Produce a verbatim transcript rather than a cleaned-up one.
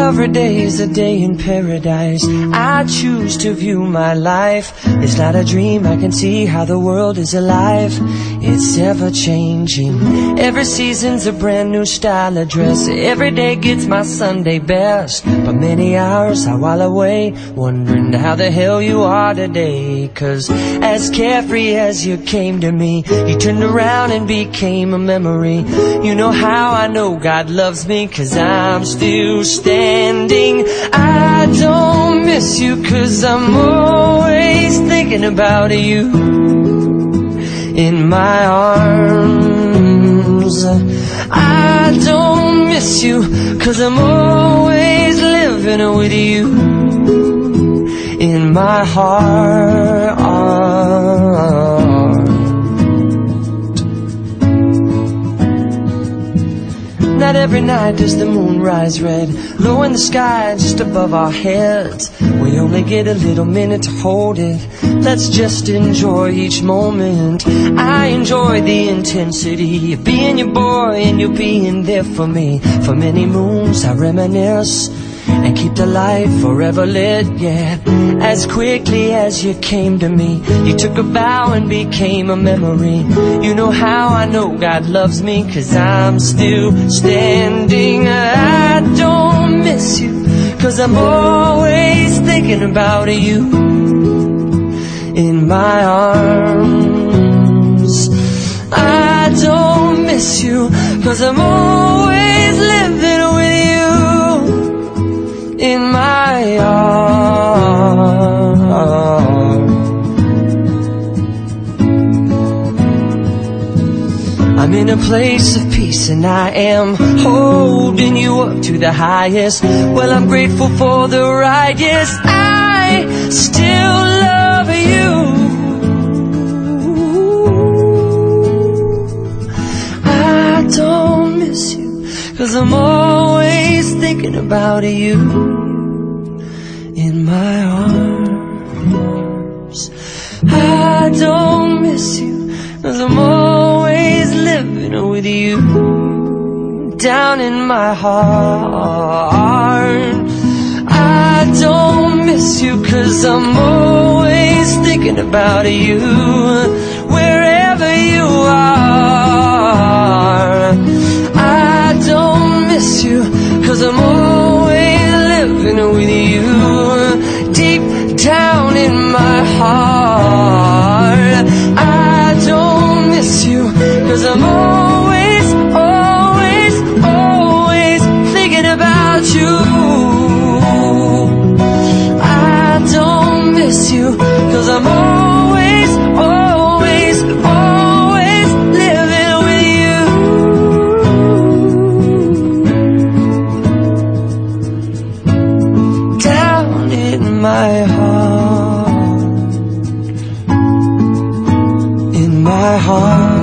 every day is a day in paradise. I choose to view my life. It's not a dream, I can see how the world is alive. It's ever changing. Every season's a brand new style of dress. Every day gets my Sunday best. But many hours I while away, wondering how the hell you are today. Cause as carefree as you came to me, you turned around and became a memory. You know how I know God loves me, cause I'm still standing. I don't miss you, cause I'm always thinking about you in my arms. I don't miss you, cause I'm always living with you in my heart. Not every night does the moon rise red, low in the sky just above our heads. We only get a little minute to hold it. Let's just enjoy each moment. I enjoy the intensity of being your boy and you being there for me. For many moons I reminisce and keep the light forever lit, yeah. As quickly as you came to me, you took a bow and became a memory. You know how I know God loves me, cause I'm still standing. I don't miss you, cause I'm always thinking about you in my arms. I don't miss you, cause I'm always living with you in my arms. I'm in a place of peace and I am holding you up to the highest. Well, I'm grateful for the ride, yes, I still love you. I don't miss you, cause I'm always thinking about you in my arms. I don't miss you, cause I'm always living with you down in my heart. I don't miss you, cause I'm always thinking about you wherever you are. I don't miss you, cause I'm always living with you deep down in my heart. I don't miss you, cause I'm always, always, always thinking about you. I don't miss you, cause I'm always, always, always living with you down in my heart, in my heart.